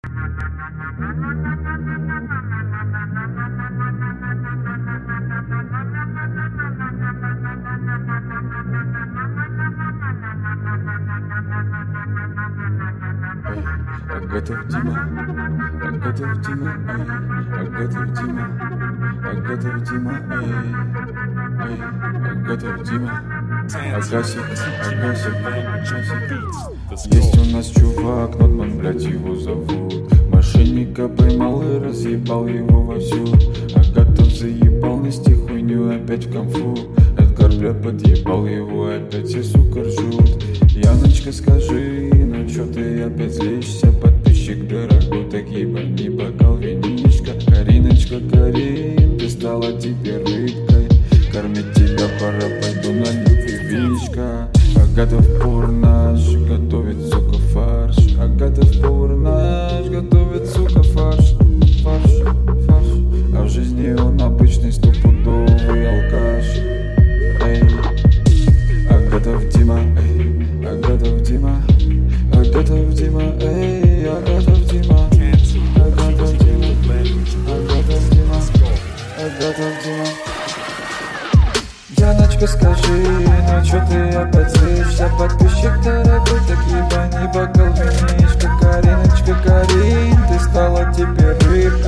Агатов Дима, Агатов Дима, Агатов Дима, Агатов Дима, Агатов Дима, Агасик, Агасик, Агасик. Есть у нас чувак, Нотман, блядь, его зовут. Мошенника поймал и разъебал его вовсю. Агатов заебал, нести хуйню опять в конфу. Эдгар, бля, подъебал его, опять все, сука, ржут. Яночка, скажи, ну чё ты опять злишься? Подписчик дорогой, так ебани бокал винишка. Кариночка, Карин, ты стала теперь рыбкой. Кормить тебя пора, пойду на любви вишка. Агатов повар наш готовит, сука, фарш. Агатов повар наш готовит, сука, фарш. Фарш, фарш. А в жизни он обычный стопудовый алкаш. Эй, Агатов Дима, эй, Агатов Дима, Агатов Дима, эй, Агатов Дима, Агатов Дима, Агатов Дима, Агатов Дима. Яночка, скажи, ну чё ты опять злишься? Подписчик дорогой, так ебани бокал винишка. Кариночка, Карин, ты стала теперь рыбкой.